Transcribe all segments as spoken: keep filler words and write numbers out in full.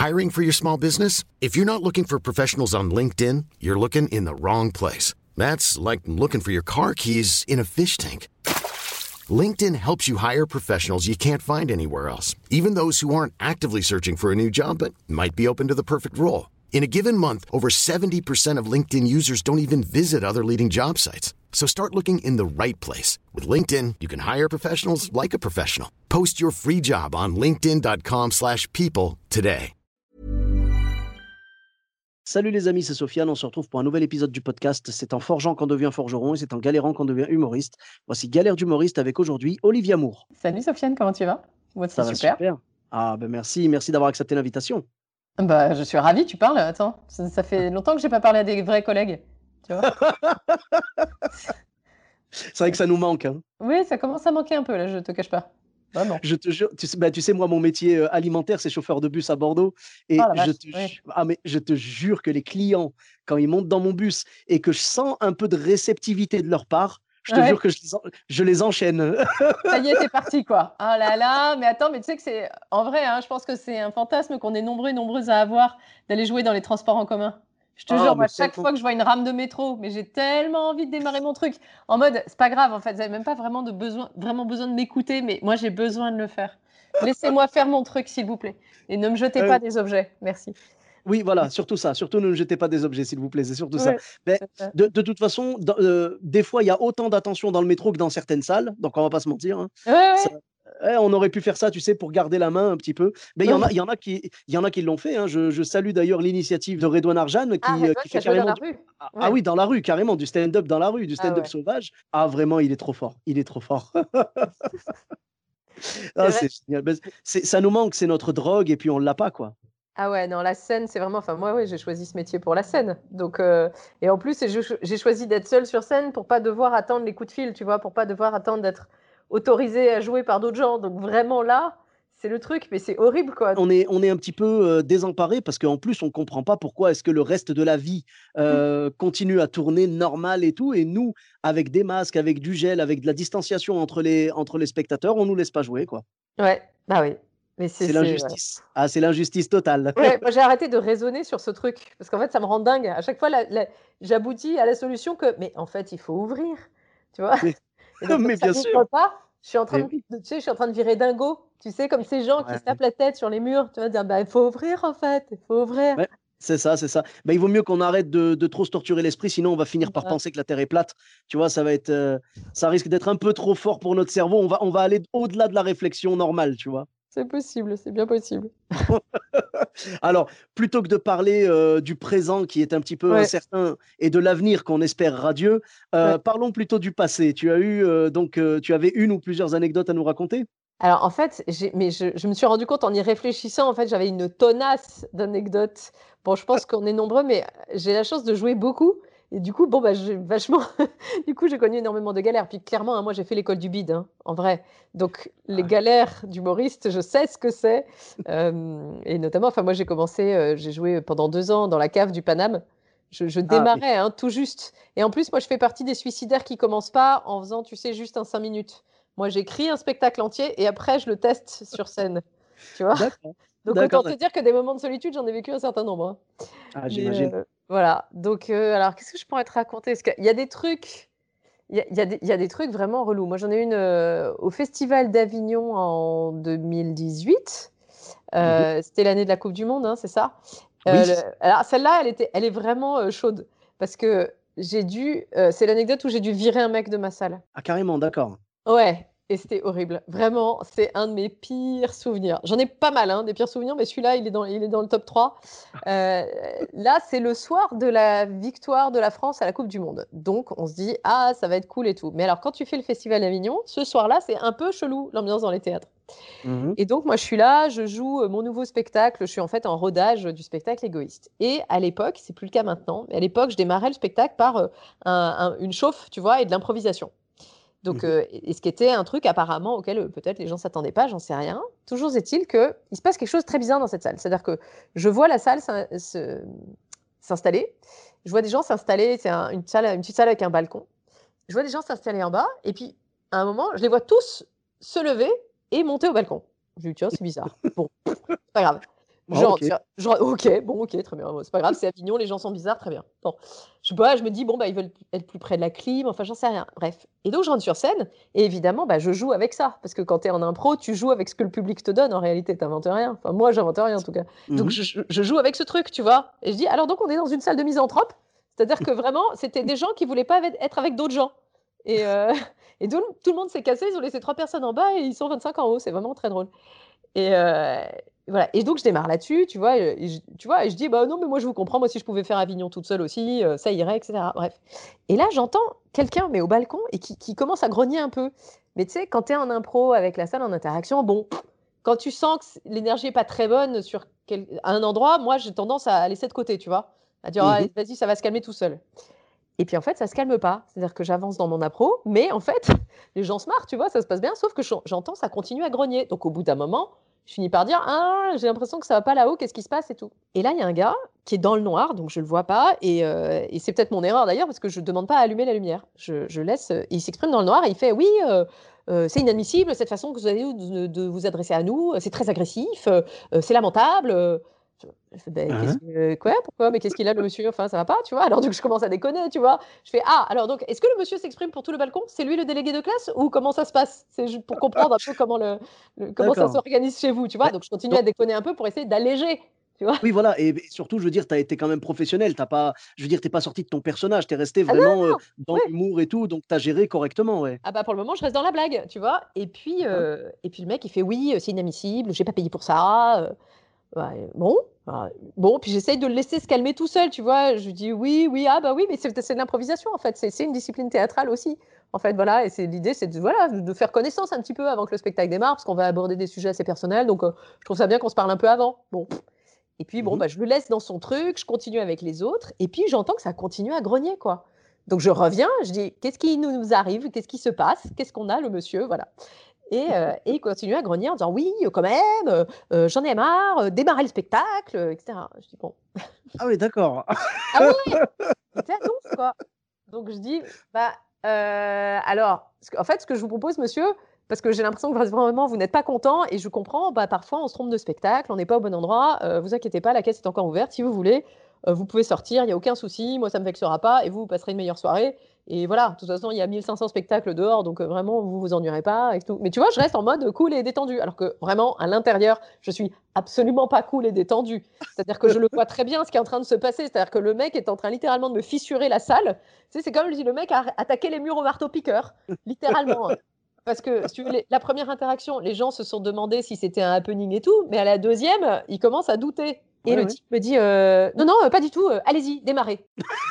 Hiring for your small business? If you're not looking for professionals on LinkedIn, you're looking in the wrong place. That's like looking for your car keys in a fish tank. LinkedIn helps you hire professionals you can't find anywhere else, even those who aren't actively searching for a new job but might be open to the perfect role. In a given month, over seventy percent of LinkedIn users don't even visit other leading job sites. So start looking in the right place. With LinkedIn, you can hire professionals like a professional. Post your free job on linkedin dot com slash people today. Salut les amis, c'est Sofiane, on se retrouve pour un nouvel épisode du podcast. C'est en forgeant qu'on devient forgeron et c'est en galérant qu'on devient humoriste. Voici Galère d'humoriste avec aujourd'hui Olivia Moore. Salut Sofiane, comment tu vas? Moi, Ça va super. super. Ah ben merci, merci d'avoir accepté l'invitation. Bah, je suis ravie, tu parles. Attends, ça, ça fait longtemps que j'ai pas parlé à des vrais collègues. Tu vois? C'est vrai que ça nous manque. Hein. Oui, ça commence à manquer un peu là, je te cache pas. Vraiment. Je te jure, tu sais, bah, tu sais, moi, mon métier euh, alimentaire, c'est chauffeur de bus à Bordeaux. Et Oh la je vache, te, oui. ju- ah, mais je te jure que les clients, quand ils montent dans mon bus et que je sens un peu de réceptivité de leur part, je te Ouais. jure que je les, en- je les enchaîne. Ça y est, t'es parti quoi. Oh là là, mais attends, mais tu sais que c'est en vrai, hein, je pense que c'est un fantasme qu'on est nombreux et nombreuses à avoir d'aller jouer dans les transports en commun. Je te Ah, jure, moi, mais chaque tellement. fois que je vois une rame de métro, mais j'ai tellement envie de démarrer mon truc. En mode, c'est pas grave, en fait, vous avez même pas vraiment de besoin, vraiment besoin de m'écouter, mais moi, j'ai besoin de le faire. Laissez-moi faire mon truc, s'il vous plaît. Et ne me jetez Euh, pas des objets. Merci. oui, voilà, surtout ça. Surtout ne jetez pas des objets, s'il vous plaît. C'est surtout ça. Ouais, Mais c'est ça. de, de toute façon, dans- euh, des fois, il y a autant d'attention dans le métro que dans certaines salles. Donc, on va pas se mentir. Hein. Ouais, ouais. Ça- ouais, on aurait pu faire ça, tu sais, pour garder la main un petit peu. Mais il y en a, Ouais. il y en a qui, il y en a qui l'ont fait. Hein. Je, je salue d'ailleurs l'initiative de Redouane Arjan Ah, qui, euh, Redouane qui qui a fait joué dans carrément la du... rue. Ah, ah Ouais. oui, dans la rue, carrément, du stand-up dans la rue, du Ah stand-up ouais. sauvage. Ah, vraiment, il est trop fort. Il est trop fort. C'est Ah, vrai. c'est génial. Ben, c'est- ça nous manque, c'est notre drogue, et puis on l'a pas, quoi. Ah ouais, non, la scène, c'est vraiment. Enfin, moi, ouais, j'ai choisi ce métier pour la scène. Donc, euh, et en plus, j'ai j'ai choisi d'être seule sur scène pour pas devoir attendre les coups de fil, tu vois, pour pas devoir attendre d'être autorisée à jouer par d'autres gens. Donc, vraiment là, c'est le truc, mais c'est horrible, quoi. On est, on est un petit peu euh, désemparé parce qu'en plus, on comprend pas pourquoi est-ce que le reste de la vie euh, continue à tourner normal et tout. Et nous, avec des masques, avec du gel, avec de la distanciation entre les, entre les spectateurs, on nous laisse pas jouer, quoi. Ouais, bah oui. Mais c'est, C'est c'est, ouais. l'injustice. Ah, c'est l'injustice totale. Ouais, moi j'ai arrêté de raisonner sur ce truc parce qu'en fait ça me rend dingue. À chaque fois, la- la- j'aboutis à la solution que, mais en fait il faut ouvrir, tu vois. Mais, Et donc comme mais ça bien n'ouvre sûr. pas, je suis en train Mais de, oui. de- tu sais, je suis en train de virer dingo, tu sais, comme ces gens qui Ouais. se tapent la tête sur les murs, tu vois, dire bah il faut ouvrir en fait, il faut ouvrir. Ouais, c'est ça, c'est ça. Ben, il vaut mieux qu'on arrête de, de trop se torturer l'esprit, sinon on va finir par Voilà. penser que la Terre est plate. Tu vois, ça va être, euh, ça risque d'être un peu trop fort pour notre cerveau. On va, on va aller au-delà de la réflexion normale, tu vois. C'est possible, c'est bien possible. Alors, plutôt que de parler euh, du présent qui est un petit peu Ouais, incertain et de l'avenir qu'on espère radieux, ouais. euh, parlons plutôt du passé. Tu as eu euh, donc, euh, tu avais une ou plusieurs anecdotes à nous raconter? Alors en fait, j'ai, mais je, je me suis rendu compte en y réfléchissant, en fait, j'avais une tonnasse d'anecdotes. Bon, je pense qu'on est nombreux, mais j'ai la chance de jouer beaucoup. Et du coup, bon, bah, j'ai vachement. Du coup, j'ai connu énormément de galères. Puis clairement, hein, moi, j'ai fait l'école du bide, hein, en vrai. Donc, les Ah, galères d'humoriste, je sais ce que c'est. Euh, et notamment, enfin, moi, j'ai commencé, euh, j'ai joué pendant deux ans dans la cave du Paname. Je, je ah oui. démarrais, hein, tout juste. Et en plus, moi, je fais partie des suicidaires qui commencent pas en faisant, tu sais, juste un cinq minutes. Moi, j'écris un spectacle entier et après, je le teste sur scène. Tu vois? D'accord, Donc, autant d'accord, te d'accord. dire que des moments de solitude, j'en ai vécu un certain nombre. Hein. Ah, Mais j'imagine. euh, voilà. Donc, euh, alors, qu'est-ce que je pourrais te raconter? Parce qu'il y a des trucs, il y a, il y a des, il y a des trucs vraiment relous. Moi, j'en ai une euh, au Festival d'Avignon en deux mille dix-huit. Mhm. Euh, c'était l'année de la Coupe du Monde, hein, c'est ça? Oui, Euh, le- alors, celle-là, elle était, elle est vraiment euh, chaude parce que j'ai dû, euh, c'est l'anecdote où j'ai dû virer un mec de ma salle. ah, carrément, d'accord. Ouais, et c'était horrible. Vraiment, c'est un de mes pires souvenirs. J'en ai pas mal, hein, des pires souvenirs, mais celui-là, il est dans, il est dans le top trois. Euh, là, c'est le soir de la victoire de la France à la Coupe du Monde. Donc, on se dit, ah, ça va être cool et tout. Mais alors, quand tu fais le Festival d'Avignon, ce soir-là, c'est un peu chelou, l'ambiance dans les théâtres. Mhm. Et donc, moi, je suis là, je joue euh, mon nouveau spectacle. Je suis en fait en rodage du spectacle égoïste. Et à l'époque, c'est plus le cas maintenant, mais à l'époque, je démarrais le spectacle par euh, un- un- une chauffe, tu vois, et de l'improvisation. Donc, Mhm. euh, et ce qui était un truc apparemment auquel euh, peut-être les gens s'attendaient pas, j'en sais rien. Toujours est-il que il se passe quelque chose de très bizarre dans cette salle. C'est-à-dire que je vois la salle s'in- se- s'installer. Je vois des gens s'installer. C'est un- une salle, une petite salle avec un balcon. Je vois des gens s'installer en bas. Et puis, à un moment, je les vois tous se lever et monter au balcon. Je me dis, tiens, c'est bizarre. Bon, c'est pas grave. Ah, Genre, OK. tiens, genre, OK, bon, OK, très bien, c'est pas grave, c'est Avignon, les gens sont bizarres, très bien. Bon, je sais pas, je me dis: «Bon, bah, ils veulent être plus près de la clim», enfin, j'en sais rien, bref et donc je rentre sur scène et évidemment, bah, je joue avec ça parce que quand tu es en impro, tu joues avec ce que le public te donne en réalité, tu inventes rien. Enfin, moi, j'invente rien en tout cas. Donc Mmh. je je je joue avec ce truc, tu vois? Et je dis: «Alors donc on est dans une salle de misanthrope?» C'est-à-dire que vraiment, c'était des gens qui voulaient pas avec être avec d'autres gens et heu et tout tout le monde s'est cassé, ils ont laissé trois personnes en bas et ils sont vingt-cinq en haut, c'est vraiment très drôle. Et heu, voilà et donc je démarre là-dessus, tu vois? Et je tu vois? Et je dis: «Bah, non, mais moi je vous comprends, moi si je pouvais faire Avignon toute seule aussi, heu, ça irait» et cetera. Bref et là, j'entends quelqu'un, mais au balcon et qui qui commence à grogner un peu. Mais tu sais, quand tu es en impro avec la salle en interaction, bon, quand tu sens que c l'énergie est pas très bonne sur quel un endroit, moi j'ai tendance à laisser de côté, tu vois? À dire: «Ah, Mmh. vas-y, ça va se calmer tout seul». Et puis en fait, ça se calme pas. C'est-à-dire que j'avance dans mon appro, mais en fait, les gens se marrent, tu vois? Ça se passe bien, sauf que j'en j'entends ça continue à grogner. Donc au bout d'un moment, je finis par dire: «Ah, j'ai l'impression que ça va pas là-haut, qu'est-ce qui se passe et tout?» Et là, il y a un gars qui est dans le noir, donc je le vois pas et heu et c'est peut-être mon erreur d'ailleurs parce que je demande pas à allumer la lumière. Je je laisse, heu, il s'exprime dans le noir et il fait: «Oui, heu heu, c'est inadmissible cette façon que vous avez de de vous adresser à nous, c'est très agressif, heu heu, c'est lamentable, heu». Je je fais: «Beh, qu'est-ce Hein. que quoi? Pourquoi? Mais qu'est-ce qu'il a le monsieur? Enfin, ça va pas?» Tu vois? Alors donc je commence à déconner, tu vois? Je fais: «Ah, alors donc est-ce que le monsieur s'exprime pour tout le balcon? C'est lui le délégué de classe ou comment ça se passe?» C'est juste pour comprendre un peu comment le le comment ça D'accord. s'organise chez vous, tu vois? Bah, Donc je continue non à déconner un peu pour essayer d'alléger, tu vois? oui, voilà et beh, surtout, je veux dire, tu as été quand même professionnel. Tu pas je veux dire, tu pas sorti de ton personnage. Tu es resté Ah non, vraiment, heu, non! dans Ouais. l'humour et tout, donc tu as géré correctement, ouais. Ah bah, pour le moment, je reste dans la blague, tu vois? Et puis, D'accord. heu et puis le mec il fait: «Oui, heu, c'est inadmissible, j'ai pas payé pour ça, heu». Ouais, bon, bah, bon, puis j'essaye de le laisser se calmer tout seul, tu vois? Je lui dis: «Oui, oui, ah bah oui, mais c'est c'est de l'improvisation en fait, c'est c'est une discipline théâtrale aussi». En fait, voilà et c'est l'idée, c'est de voilà, de faire connaissance un petit peu avant que le spectacle démarre, parce qu'on va aborder des sujets assez personnels, donc heu, je trouve ça bien qu'on se parle un peu avant. Bon et puis bon, Mmh. bah, je le laisse dans son truc, je continue avec les autres et puis j'entends que ça continue à grogner, quoi. Donc je reviens, je dis: «Qu'est-ce qui nous nous arrive? Qu'est-ce qui se passe? Qu'est-ce qu'on a le monsieur?» voilà. Et heu et il continue à grogner en disant: «Oui, heu, quand même, heu heu, j'en ai marre, heu, démarrez le spectacle», heu et cetera. Je dis: «Bon». Ah oui, d'accord. Ah ouais, c'était à donf, quoi. Donc je dis: «Bah, heu, alors, ce que en fait, ce que je vous propose monsieur, parce que j'ai l'impression que vraiment vous n'êtes pas content et je comprends, bah, parfois on se trompe de spectacle, on n'est pas au bon endroit, heu, vous inquiétez pas, la caisse est encore ouverte. Si vous voulez, heu, vous pouvez sortir, il y a aucun souci. Moi, ça me vexera pas et vous, vous passerez une meilleure soirée et voilà. De toute façon, il y a mille cinq cents spectacles dehors, donc heu, vraiment, vous vous ennuierez pas et tout». Mais tu vois, je reste en mode cool et détendu, alors que vraiment, à l'intérieur, je suis absolument pas cool et détendu. C'est-à-dire que je le vois très bien ce qui est en train de se passer. C'est-à-dire que le mec est en train littéralement de me fissurer la salle. Tu sais, c'est comme si le mec a attaqué les murs au marteau-piqueur, littéralement, hein. Parce que si tu veux, les la première interaction, les gens se sont demandé si c'était un happening et tout, mais à la deuxième, ils commencent à douter et Ouais, le ouais. type me dit, heu: «Non, non, heu, pas du tout, heu, allez-y, démarrez».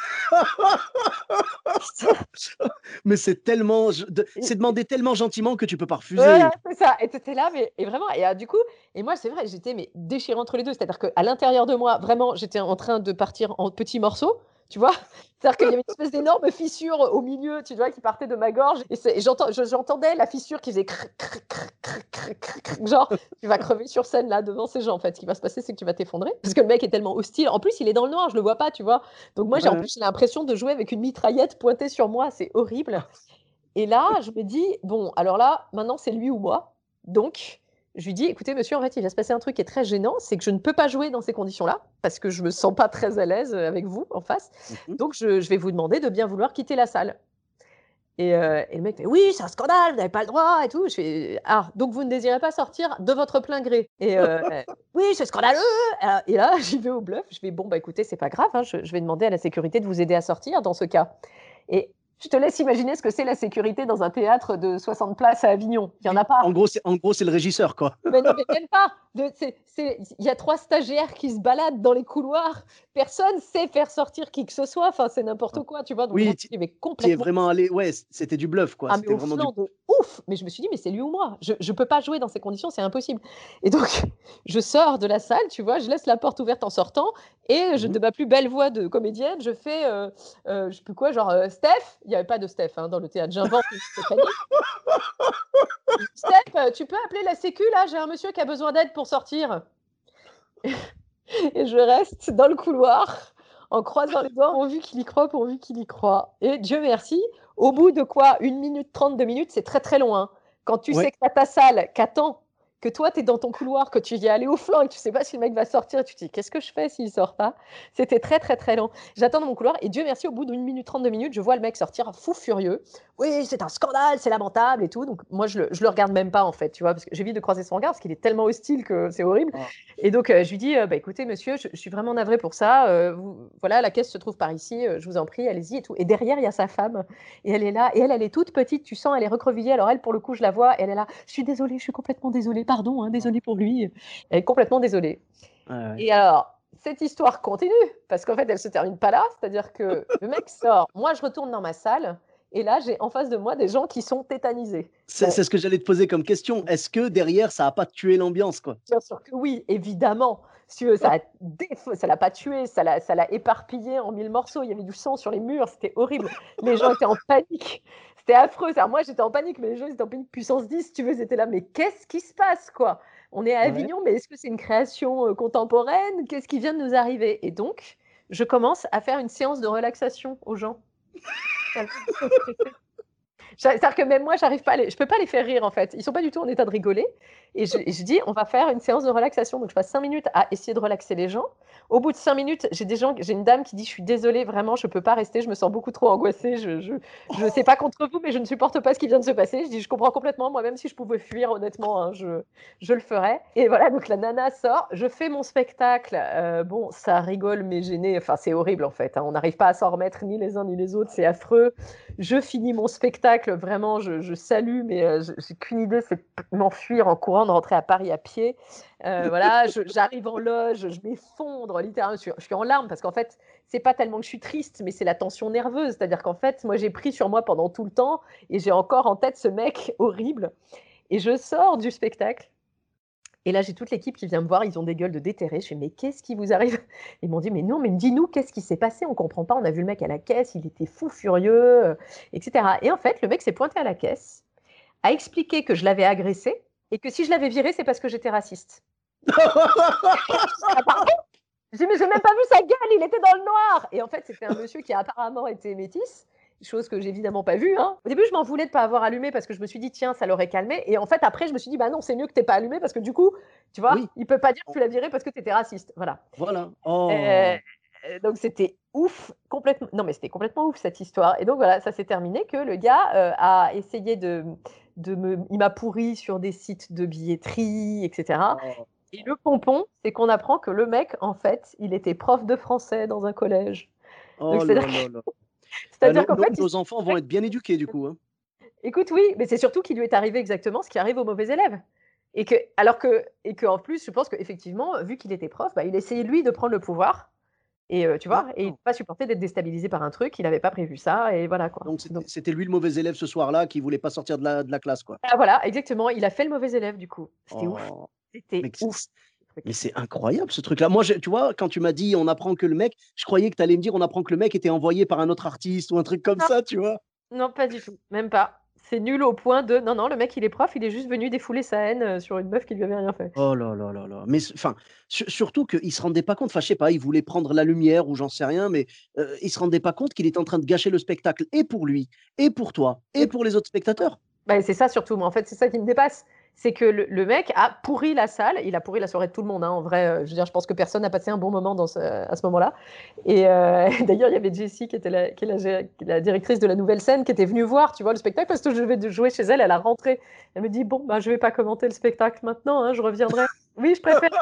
Mais c'est tellement je de Et c'est demandé tellement gentiment que tu peux pas voilà, refuser. c'est ça et tu étais là, mais et vraiment et heu, du coup et moi, c'est vrai, j'étais mais déchirée entre les deux. C'est-à-dire qu'à l'intérieur de moi, vraiment, j'étais en train de partir en petits morceaux, tu vois? C'est-à-dire qu'il y avait une espèce d'énorme fissure au milieu, tu vois, qui partait de ma gorge et c'est et j'entends je j'entendais la fissure qui faisait cric, cric, cric, cric, cric, cric, cric, genre: «Tu vas crever sur scène, là, devant ces gens, en fait. Ce qui va se passer, c'est que tu vas t'effondrer». Parce que le mec est tellement hostile. En plus, il est dans le noir, je le vois pas, tu vois? Donc moi, Ouais, j'ai en ouais. plus, j'ai l'impression de jouer avec une mitraillette pointée sur moi, c'est horrible. Et là, je me dis: «Bon, alors là, maintenant, c'est lui ou moi». Donc, je lui dis: «Écoutez, monsieur, en fait, il va se passer un truc qui est très gênant, c'est que je ne peux pas jouer dans ces conditions-là, parce que je me sens pas très à l'aise, heu, avec vous, en face. Mmh mh. Donc je je vais vous demander de bien vouloir quitter la salle». Et heu et le mec fait: «Oui, c'est un scandale, vous n'avez pas le droit et tout». Je fais: «Ah, donc vous ne désirez pas sortir de votre plein gré?» et heu, «Oui, c'est scandaleux!» heu et là, j'y vais au bluff. Je fais: «Bon, bah, écoutez, c'est pas grave, hein, je je vais demander à la sécurité de vous aider à sortir dans ce cas». Et je te laisse imaginer ce que c'est la sécurité dans un théâtre de soixante places à Avignon. Il y en a Oui, pas. en gros, c'est en gros, c'est le régisseur, quoi. Mais non, mais même pas! De c'est c'est il y a trois stagiaires qui se baladent dans les couloirs. Personne sait faire sortir qui que ce soit. Enfin, c'est n'importe quoi, tu vois? Donc moi, Oui, tu j'y vais tu y es complètement vraiment allé ouais, c c'était du bluff, quoi. ah mais C'était au vraiment du flanc de ouf! Mais je me suis dit: «Mais c'est lui ou moi. Je je peux pas jouer dans ces conditions, c'est impossible» et donc je sors de la salle, tu vois? Je laisse la porte ouverte en sortant et je mmh mh. de ma plus belle voix de comédienne, je fais, heu heu, je sais plus quoi, genre, heu: «Steph», il y avait pas de Steph, hein, dans le théâtre, j'invente une Stéphanie. Je dis: «Steph, heu, tu peux appeler la sécu là? J'ai un monsieur qui a besoin d'aide pour sortir» et je reste dans le couloir en croisant les doigts pourvu qu'il y croit, pourvu qu'il y croit et Dieu merci, au bout de quoi? Une minute trente, deux minutes, c'est très, très long, hein. Quand tu sais Ouais. que tu as ta salle qui attend, que toi, tu es dans ton couloir, que tu y es allé au flanc et que tu sais pas si le mec va sortir et tu te dis: «Qu'est-ce que je fais s'il sort pas?» C'était très, très, très long. J'attends dans mon couloir et Dieu merci, au bout d'une minute trente, deux minutes, je vois le mec sortir fou furieux. «Oui, c'est un scandale, c'est lamentable et tout», donc moi je le je le regarde même pas en fait, tu vois? Parce que j'évite de croiser son regard parce qu'il est tellement hostile que c'est horrible Ah. et donc heu, je lui dis: «Heu, bah, écoutez monsieur, je je suis vraiment navrée pour ça, heu, vous voilà, la caisse se trouve par ici, heu, je vous en prie, allez-y et tout» et derrière, il y a sa femme et elle est là et elle, elle est toute petite, tu sens, elle est recroquevillée. Alors elle, pour le coup, je la vois, elle est là: «Je suis désolée, je suis complètement désolée, pardon, hein, désolée pour lui». Elle est complètement désolée Ouais, ouais. et alors, cette histoire continue parce qu'en fait, elle se termine pas là. C'est-à-dire que le mec sort, moi, je retourne dans ma salle et là, j'ai en face de moi des gens qui sont tétanisés. C'est Bon, c'est ce que j'allais te poser comme question. Est-ce que derrière, ça a pas tué l'ambiance, quoi? bien sûr que oui, évidemment. Si tu veux, ça a déf ça l'a pas tué, ça l'a ça l'a éparpillé en mille morceaux. Il y avait du sang sur les murs, c'était horrible. Les gens étaient en panique. C'était affreux. C'est-à-dire moi, j'étais en panique, mais les gens, ils étaient en panique puissance dix, si tu veux. Ils étaient là: «Mais qu'est-ce qui se passe, quoi? On est à Ouais. Avignon, mais est-ce que c'est une création, heu, contemporaine? Qu'est-ce qui vient de nous arriver?» et donc, je commence à faire une séance de relaxation aux gens. Tellement ils sont stressés. J'a c'est-à-dire que même moi, j'arrive pas à les je peux pas les faire rire, en fait. Ils sont pas du tout en état de rigoler et je et je dis: «On va faire une séance de relaxation». Donc je passe cinq minutes à essayer de relaxer les gens. Au bout de cinq minutes, j'ai des gens j'ai une dame qui dit: «Je suis désolée, vraiment, je peux pas rester, je me sens beaucoup trop angoissée, je je je sais pas contre vous, mais je ne supporte pas ce qui vient de se passer». Je dis: «Je comprends complètement, moi-même, si je pouvais fuir, honnêtement, hein, je je le ferais» et voilà, donc la nana sort, je fais mon spectacle, heu, bon, ça rigole, mais gêné, enfin, c'est horrible, en fait, hein. On n'arrive pas à s'en remettre, ni les uns ni les autres, c'est affreux. Je finis mon spectacle, vraiment, je, je salue, mais euh, je- j'ai qu'une idée, c'est de m'enfuir en courant, de rentrer à Paris à pied. Euh, voilà, je- j'arrive en loge, je m'effondre littéralement, je suis, je suis en larmes parce qu'en fait, c'est pas tellement que je suis triste, mais c'est la tension nerveuse. C'est-à-dire qu'en fait, moi, j'ai pris sur moi pendant tout le temps et j'ai encore en tête ce mec horrible. Et je sors du spectacle. Et là, j'ai toute l'équipe qui vient me voir, ils ont des gueules de déterrés. Je fais: «Mais qu'est-ce qui vous arrive?» Ils m'ont dit: «Mais non, mais dis-nous, qu'est-ce qui s'est passé? On comprend pas, on a vu le mec à la caisse, il était fou furieux, heu» et cetera et en fait, le mec s'est pointé à la caisse, a expliqué que je l'avais agressé et que si je l'avais viré, c'est parce que j'étais raciste. «Ah pardon?» Je dis: «Mais j'ai même pas vu sa gueule, il était dans le noir» et en fait, c'était un monsieur qui a apparemment été métis, chose que j'ai évidemment pas vue, hein. Au début, je m'en voulais de pas avoir allumé parce que je me suis dit: «Tiens, ça l'aurait calmé» et en fait, après, je me suis dit: «Bah non, c'est mieux que tu aies pas allumé parce que du coup, tu vois, Oui, il peut pas dire que on tu l'as viré parce que tu étais raciste». Voilà. voilà. Heu, Oh! donc c'était ouf, complètement non, mais c'était complètement ouf cette histoire et donc voilà, ça s'est terminé que le gars, heu, a essayé de de me il m'a pourri sur des sites de billetterie et cetera Oh! et le pompon, c'est qu'on apprend que le mec, en fait, il était prof de français dans un collège. Donc Oh c'est-à-dire là que là là. Bah, c'est-à-dire nos qu'en nos fait, il nos enfants vont être bien éduqués, du coup, hein. écoute, oui, mais c'est surtout qu'il lui est arrivé exactement ce qui arrive aux mauvais élèves et que alors que et qu'en plus, je pense qu'effectivement, vu qu'il était prof, bah, il essayait lui de prendre le pouvoir et heu, tu vois? Et il D'accord. peut pas supporter d'être déstabilisé par un truc, il avait pas prévu ça et voilà quoi. Donc c'était Donc c'était lui le mauvais élève ce soir-là qui voulait pas sortir de la de la classe, quoi. ah voilà, exactement, il a fait le mauvais élève du coup. C'était ouf, Oh! Mais c'était que ouf, c ce mais truc. c'est incroyable ce truc-là. Moi, je tu vois, quand tu m'as dit: «On apprend que le mec», je croyais que tu allais me dire: «On apprend que le mec était envoyé par un autre artiste» ou un truc comme Non, ça, tu vois? non, pas du tout, même pas. C'est nul au point de non, non, le mec il est prof, il est juste venu défouler sa haine, heu, sur une meuf qui lui avait rien fait. Oh là là là là. Mais c enfin, su surtout qu'il se rendait pas compte, enfin, je sais pas, il voulait prendre la lumière ou j'en sais rien, mais, heu, il se rendait pas compte qu'il était en train de gâcher le spectacle et pour lui, et pour toi, et Et pour les autres spectateurs. bah, c'est ça surtout, moi, en fait, c'est ça qui me dépasse. C'est que le le mec a pourri la salle, il a pourri la soirée de tout le monde, hein, en vrai, heu, je veux dire, je pense que personne n'a passé un bon moment dans ce à ce moment-là et heu, d'ailleurs, il y avait Jessie qui était la qui est la gé qui est la directrice de la nouvelle scène, qui était venue voir, tu vois, le spectacle parce que je devais de jouer chez elle à la rentrée. Elle me dit: «Bon, bah, je vais pas commenter le spectacle maintenant, hein, je reviendrai». «Oui, je préfère».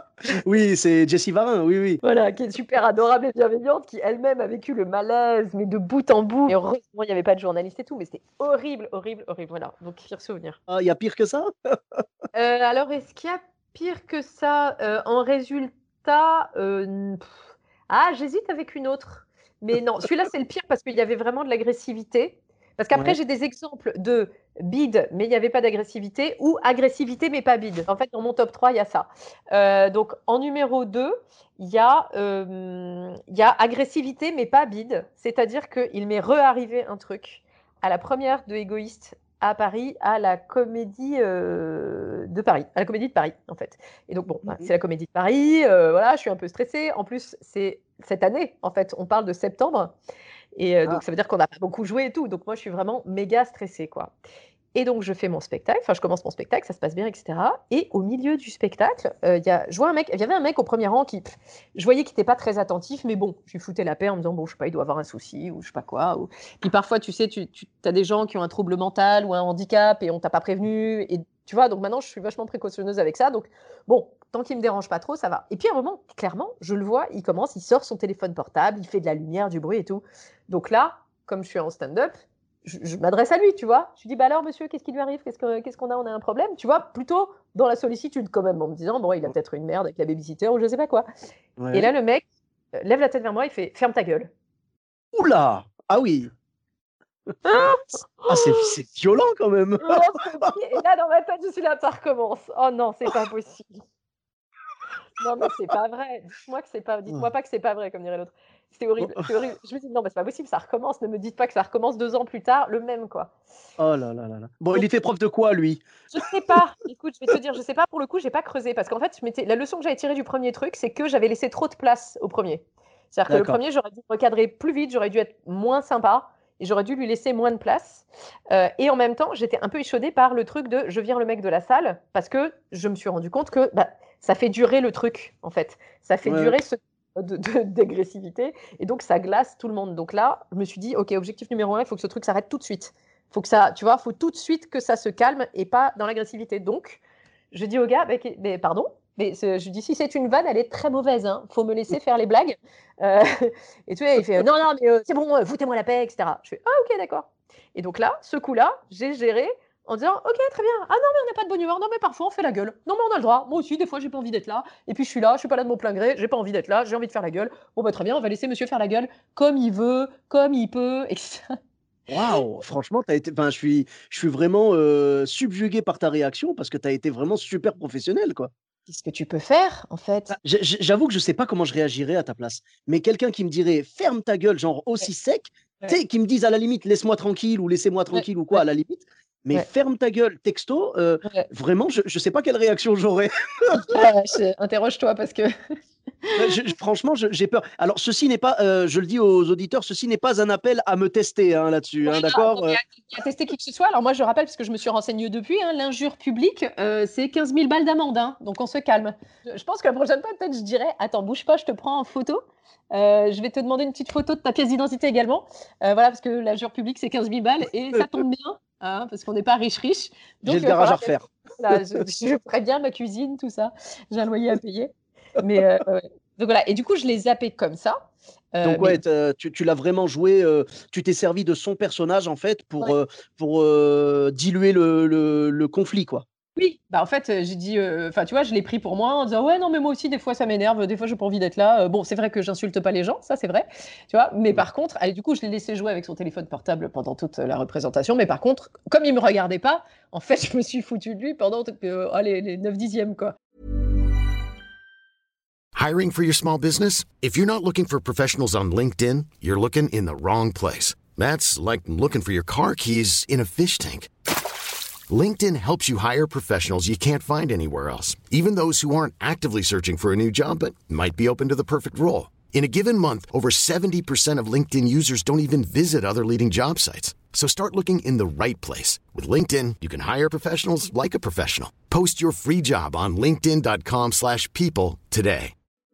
Oui, c'est Jessie Varin, oui, oui. Voilà, qui est super adorable et bienveillante, qui elle-même a vécu le malaise, mais de bout en bout et heureusement, il y avait pas de journaliste et tout, mais c'était horrible, horrible, horrible, voilà, donc pire souvenir. Ah, il y a pire que ça? Heu, alors est-ce qu'il y a pire que ça? Heu, en résultat, heu, n ah, j'hésite avec une autre, mais non, celui-là, c'est le pire parce qu'il y avait vraiment de l'agressivité. Parce qu'après, Ouais. j'ai des exemples de bide, mais il y avait pas d'agressivité ou agressivité, mais pas bide. En fait, dans mon top trois, il y a ça. Heu, donc en numéro deux, il y a, hem, il y a agressivité, mais pas bide. C'est-à-dire qu'il m'est re-arrivé un truc à la première de Égoïste à Paris, à la Comédie, heu, de Paris, à la Comédie de Paris, en fait. Et donc bon, bah, Mmh. c'est la Comédie de Paris, heu, voilà, je suis un peu stressée. En plus, c'est cette année, en fait, on parle de septembre et heu, Ah, donc ça veut dire qu'on n'a pas beaucoup joué et tout. Donc moi, je suis vraiment méga stressée, quoi. Et donc, je fais mon spectacle, enfin, je commence mon spectacle, ça se passe bien, et cetera. Et au milieu du spectacle, euh, y a, je vois un mec, il y avait un mec au premier rang qui, pff, je voyais qu'il n'était pas très attentif, mais bon, je lui foutais la paix en me disant, bon, je sais pas, il doit avoir un souci, ou je sais pas quoi. Ou... Puis parfois, tu sais, tu, tu as des gens qui ont un trouble mental ou un handicap et on t'a pas prévenu. Et tu vois, donc maintenant, je suis vachement précautionneuse avec ça. Donc, bon, tant qu'il me dérange pas trop, ça va. Et puis à un moment, clairement, je le vois, il commence, il sort son téléphone portable, il fait de la lumière, du bruit et tout. Donc là, comme je suis en stand-up, je, je m'adresse à lui, tu vois. Je lui dis, bah alors, monsieur, qu'est-ce qui lui arrive? Qu'est-ce que- qu'est-ce qu'on a? On a un problème? Tu vois, plutôt dans la sollicitude quand même, en me disant, bon, il a peut-être une merde avec la babysitter ou je sais pas quoi. Ouais. Et là, le mec euh, lève la tête vers moi, il fait, ferme ta gueule. Oula! Ah oui! Ah, c'est, c'est violent quand même! Oh, c'est- Et là, dans ma tête, je suis là, ça recommence. Oh non, c'est pas possible. Non, mais c'est pas vrai. Dites-moi que c'est pas, dites-moi pas que c'est pas vrai, comme dirait l'autre. C'est horrible, c'est horrible. Je me dis, non, mais c'est pas possible, ça recommence. Ne me dites pas que ça recommence deux ans plus tard, le même, quoi. Oh là là là là. Bon, il Donc, était prof de quoi, lui? je sais pas. Écoute, je vais te dire, je sais pas. Pour le coup, j'ai pas creusé parce qu'en fait, je m'étais- la leçon que j'avais tirée du premier truc, c'est que j'avais laissé trop de place au premier. C'est-à-dire que le D'accord. premier, j'aurais dû recadrer plus vite, j'aurais dû être moins sympa et j'aurais dû lui laisser moins de place. Euh, et en même temps, j'étais un peu échaudée par le truc de je vire le mec de la salle parce que je me suis rendu compte que bah, ça fait durer le truc, en fait. Ça fait Ouais. durer ce de- de- d'agressivité et donc ça glace tout le monde. Donc là, je me suis dit, ok, objectif numéro un, il faut que ce truc s'arrête tout de suite. Faut que ça, tu vois, faut tout de suite que ça se calme et pas dans l'agressivité. Donc, je dis au gars, mais, mais pardon, mais ce- je lui dis si c'est une vanne, elle est très mauvaise. Hein. Faut me laisser faire les blagues. Euh, et tu vois, il fait non, non, mais euh, c'est bon, euh, foutez-moi la paix, et cetera. Je fais ah ok, d'accord. Et donc là, ce coup-là, j'ai géré en disant ok, très bien. Ah non, mais on n'a pas de bonne humeur. Non, mais parfois on fait la gueule. Non, mais on a le droit. Moi aussi, des fois, j'ai pas envie d'être là. Et puis je suis là, je suis pas là de mon plein gré. J'ai pas envie d'être là. J'ai envie de faire la gueule. Bon bah très bien, on va laisser monsieur faire la gueule comme il veut, comme il peut, et cetera. Waouh! Franchement, tu été enfin, je suis je suis vraiment, heu, subjugué par ta réaction parce que tu as été vraiment super professionnel, quoi. Qu'est-ce que tu peux faire en fait? Bah, j j j'avoue que je sais pas comment je réagirais à ta place, mais quelqu'un qui me dirait: «Ferme ta gueule», genre Ouais, aussi sec, tu ouais, sais, qui me dise à la limite: «Laisse-moi tranquille» ou «Laissez-moi ouais, tranquille» ou quoi, ouais, à la limite, mais ouais. «Ferme ta gueule» texto, heu, Ouais. vraiment, je je sais pas quelle réaction j'aurais. Ah, je interroge-toi parce que Bah, je je franchement, je j'ai peur. Alors ceci n'est pas, heu, je le dis aux auditeurs, ceci n'est pas un appel à me tester, hein, là-dessus, ouais, hein, non, non, d'accord? mais Heu, à à tester qui que ce soit. Alors moi, je rappelle, parce que je me suis renseignée depuis, hein, l'injure publique, heu, c'est quinze mille balles d'amende, hein, donc on se calme. Je je pense que la prochaine fois, peut-être, je dirais: «Attends, bouge pas, je te prends en photo. Heu, je vais te demander une petite photo de ta pièce d'identité également». Heu, voilà, parce que l'injure publique, c'est quinze mille balles et ça tombe bien, hein, parce qu'on n'est pas riche, riche. j'ai Donc le il va garage à falloir refaire. voilà, je je préviens ma cuisine, tout ça. J'ai un loyer à payer. Mais heu, ouais, ouais. Donc voilà et du coup, je l'ai zappé comme ça, heu, Donc mais ouais, tu tu tu l'as vraiment joué, heu, tu t'es servi de son personnage, en fait, pour, ouais. heu, pour, heu, diluer le le le conflit, quoi. Oui, bah, en fait, heu, j'ai dit, heu, enfin, tu vois, je l'ai pris pour moi en disant: «Ouais, non, mais moi aussi, des fois, ça m'énerve, des fois, j'ai pas envie d'être là». Heu, bon, c'est vrai que j'insulte pas les gens, ça, c'est vrai, tu vois? Mais Ouais. par contre allez, du coup, je l'ai laissé jouer avec son téléphone portable pendant toute la représentation. Mais par contre, comme il me regardait pas, en fait, je me suis foutue de lui pendant t heu, allez, les neuf dixièmes, quoi. Hiring for your small business? If you're not looking for professionals on LinkedIn, you're looking in the wrong place. That's like looking for your car keys in a fish tank. LinkedIn helps you hire professionals you can't find anywhere else, even those who aren't actively searching for a new job but might be open to the perfect role. In a given month, over seventy percent of LinkedIn users don't even visit other leading job sites. So start looking in the right place. With LinkedIn, you can hire professionals like a professional. Post your free job on linkedin dot com slash people today.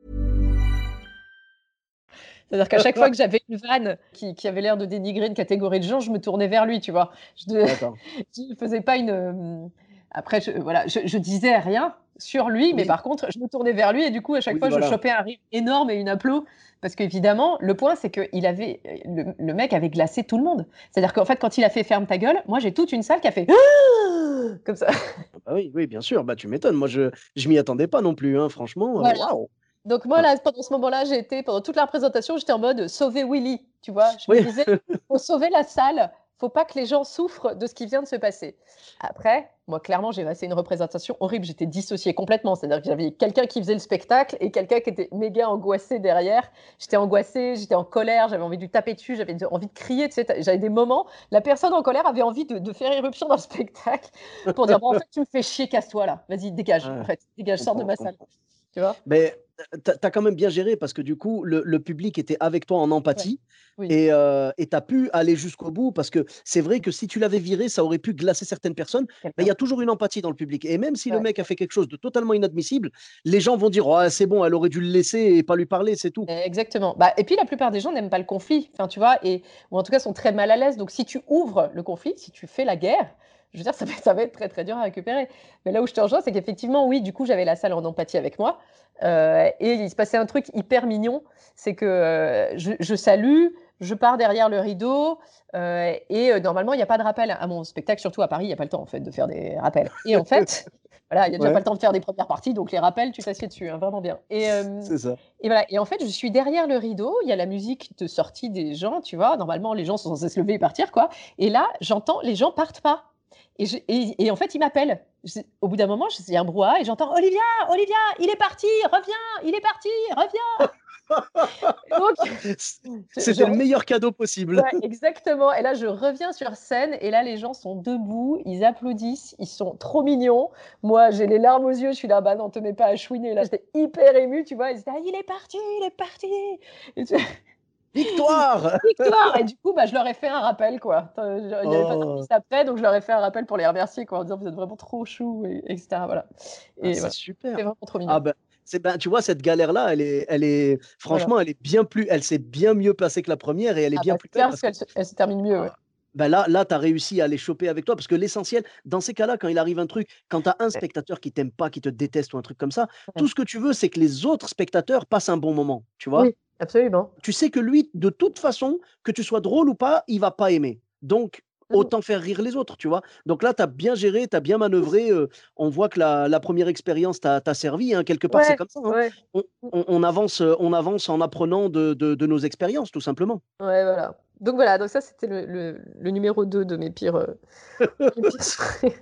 C'est-à-dire qu'à chaque fois que j'avais une vanne qui qui avait l'air de dénigrer une catégorie de gens, je me tournais vers lui, tu vois? Je de D'accord. je faisais pas une, hem, après je voilà, je je disais rien sur lui, mais Oui, par contre, je me tournais vers lui et du coup, à chaque oui, fois, je voilà. chopais un rire énorme et une applaud parce qu'évidemment, le point, c'est qu'il avait, heu, le le mec avait glacé tout le monde. C'est-à-dire qu'en fait, quand il a fait: «Ferme ta gueule», moi, j'ai toute une salle qui a fait comme ça. Bah oui, oui, bien sûr, bah, tu m'étonnes. Moi, je je m'y attendais pas non plus, hein, franchement, heu, Voilà. waouh! Donc moi, Ouais. là, pendant ce moment-là, j'ai été pendant toute la représentation, j'étais en mode sauver Willy, tu vois? Je me Oui. disais: «Faut sauver la salle, faut pas que les gens souffrent de ce qui vient de se passer». Après, moi, clairement, j'ai passé une représentation horrible, j'étais dissociée complètement. C'est-à-dire que j'avais quelqu'un qui faisait le spectacle et quelqu'un qui était méga angoissé derrière. J'étais angoissée, j'étais en colère, j'avais envie de lui taper dessus, j'avais de envie de crier, tu sais? Tu J'avais des moments, la personne en colère avait envie de de faire éruption dans le spectacle pour dire: «Bon, en fait, tu me fais chier, casse-toi là, vas-y, dégage, en Ah, fait, je dégage, sors de comprends, ma je salle». comprends. Tu vois? Beh, tu as quand même bien géré parce que du coup, le le public était avec toi en Ouais. empathie Oui. et heu et tu as pu aller jusqu'au bout parce que c'est vrai que si tu l'avais viré, ça aurait pu glacer certaines personnes. Mais il y Quelqu'un. a toujours une empathie dans le public et même si le Ouais. mec a fait quelque chose de totalement inadmissible, les gens vont dire: «Ouais, c'est bon, elle aurait dû le laisser et pas lui parler, c'est tout». Exactement. Bah, et puis la plupart des gens n'aiment pas le conflit, enfin, tu vois? Et ou en tout cas sont très mal à l'aise. Donc si tu ouvres le conflit, si tu fais la guerre, je veux dire, ça va ça va être très, très dur à récupérer. Mais là où je te rejoins, c'est qu'effectivement, oui, du coup, j'avais la salle en empathie avec moi, heu et il se passait un truc hyper mignon, c'est que, heu, je je salue, je pars derrière le rideau, heu et heu, normalement, il y a pas de rappel à mon spectacle, surtout à Paris, il y a pas le temps, en fait, de faire des rappels et en fait, voilà, il y a déjà pas Ouais, le temps de faire des premières parties, donc les rappels, tu t'assieds dessus, hein, vraiment bien et hem c'est ça. et voilà et en fait, je suis derrière le rideau, il y a la musique de sortie des gens, tu vois? Normalement, les gens sont censés se lever et partir, quoi et là, j'entends les gens partent pas et je et et en fait, ils m'appellent. Je Au bout d'un moment, je il y a un brouhaha et j'entends: «Olivia, Olivia, il est parti, reviens, il est parti, reviens!» Et donc je je C'était le meilleur cadeau possible. ouais, exactement et là, je reviens sur scène et là, les gens sont debout, ils applaudissent, ils sont trop mignons. Moi, j'ai les larmes aux yeux, je suis là: «Bah non, te mets pas à chouiner». Là, j'étais hyper émue, tu vois? Ils étaient là: «Il est parti, il est parti» et tu Victoire! victoire et du coup, bah, je leur ai fait un rappel, quoi. Heu, je il y avait pas Oh! d'artiste après, donc je leur ai fait un rappel pour les remercier, quoi, en disant: «Vous êtes vraiment trop choux» et et cetera, voilà Ah, et c'est voilà. C'était super. vraiment trop mignon. Ah ben, c'est ben, tu vois, cette galère-là, elle est elle est Voilà. franchement, elle est bien plus elle s'est bien mieux passée que la première et elle est Ah bien bah, plus c'est belle clair, parce parce que, qu'elle se elle se termine mieux, ouais. ah, bah, là là, tu as réussi à les choper avec toi parce que l'essentiel, dans ces cas-là, quand il arrive un truc, quand tu as un Ouais, spectateur qui t'aime pas, qui te déteste ou un truc comme ça, ouais. tout ce que tu veux, c'est que les autres spectateurs passent un bon moment, tu vois? Oui, absolument. Tu sais que lui, de toute façon, que tu sois drôle ou pas, il va pas aimer. Donc, Mmh. autant faire rire les autres, tu vois? Donc là, tu as bien géré, tu as bien manœuvré, heu, on voit que la la première expérience t'a t'a servi, hein, quelque part, c'est Ouais, comme ça, hein. ouais. On Mmh. on on avance, heu, on avance en apprenant de de de nos expériences, tout simplement. Ouais, voilà. Donc voilà, donc ça, c'était le le le numéro deux de mes pires, heu, mes pires soirées.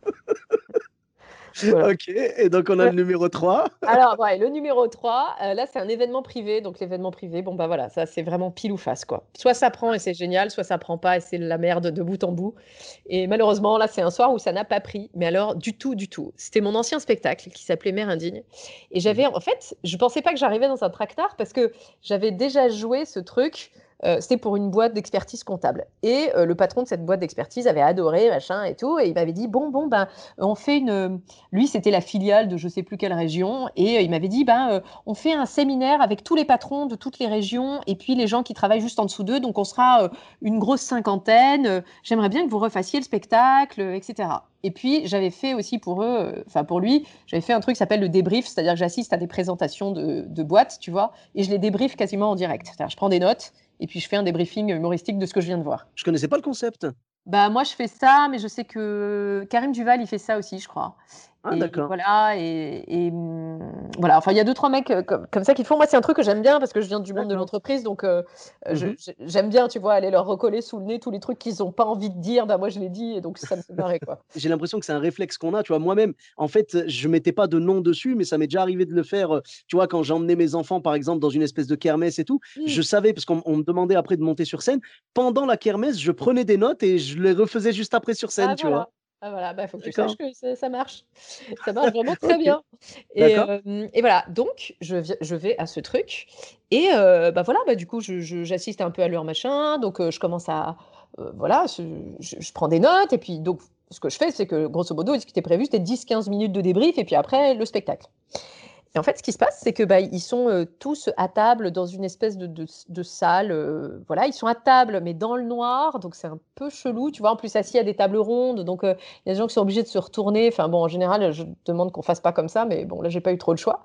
Voilà. OK et donc on a Ouais. le numéro trois. Alors, ouais, le numéro trois, heu, là, c'est un événement privé, donc l'événement privé, bon, bah, voilà, ça, c'est vraiment pile ou face, quoi. Soit ça prend et c'est génial, soit ça prend pas et c'est la merde de bout en bout et malheureusement, là, c'est un soir où ça n'a pas pris, mais alors du tout, du tout. C'était mon ancien spectacle qui s'appelait Mère indigne et Mmh. j'avais en fait, je pensais pas que j'arrivais dans un traquenard parce que j'avais déjà joué ce truc, heu, c'était pour une boîte d'expertise comptable et heu, le patron de cette boîte d'expertise avait adoré, machin et tout et il m'avait dit: «Bon, bon, ben, on fait une, lui, c'était la filiale de je sais plus quelle région et heu, il m'avait dit: «Ben, heu, on fait un séminaire avec tous les patrons de toutes les régions et puis les gens qui travaillent juste en dessous d'eux, donc on sera, heu, une grosse cinquantaine, heu, j'aimerais bien que vous refassiez le spectacle, heu» et cetera et puis j'avais fait aussi pour eux, heu, enfin pour lui, j'avais fait un truc qui s'appelle le débrief, c'est-à-dire que j'assiste à des présentations de de boîtes, tu vois? Et je les débriefe quasiment en direct. C'est-à-dire je prends des notes et puis je fais un débriefing humoristique de ce que je viens de voir. Je connaissais pas le concept. Bah, moi, je fais ça, mais je sais que Karim Duval, il fait ça aussi, je crois. Ah Et d'accord. voilà et et mmh, voilà, enfin, il y a deux trois mecs, heu, comme comme ça qui le font. Moi, c'est un truc que j'aime bien parce que je viens du monde de D'accord. l'entreprise, donc heu, heu, je Mmh. je j'aime bien, tu vois, aller leur recoller sous le nez tous les trucs qu'ils ont pas envie de dire, bah, moi, je les dis et donc ça me fait marrer, quoi. J'ai l'impression que c'est un réflexe qu'on a, tu vois? Moi-même, en fait, je mettais pas de nom dessus, mais ça m'est déjà arrivé de le faire, heu, tu vois? Quand j'emmenais mes enfants, par exemple, dans une espèce de kermesse et tout, Mmh. je savais parce qu'on on me demandait après de monter sur scène. Pendant la kermesse, je prenais des notes et je les refaisais juste après sur scène, Ah tu vois? voilà, ah voilà, bah, faut que tu saches D'accord. que ça ça marche. Ça marche vraiment très OK. bien et D'accord. hem et voilà, donc je viens je vais à ce truc et heu, bah, voilà, bah, du coup, je je j'assiste un peu à leur machin, donc heu, je commence à, heu, voilà, ce je je prends des notes et puis donc ce que je fais, c'est que grosso modo, ce qui était prévu, c'était dix quinze minutes de débrief et puis après le spectacle. Et en fait, ce qui se passe, c'est que, bah, ils sont, heu, tous à table dans une espèce de de s de salle, heu, voilà, ils sont à table, mais dans le noir, donc c'est un peu chelou, tu vois? En plus, assis à des tables rondes, donc heu, il y a des gens qui sont obligés de se retourner. Enfin bon, en général, je demande qu'on fasse pas comme ça, mais bon, là, j'ai pas eu trop le choix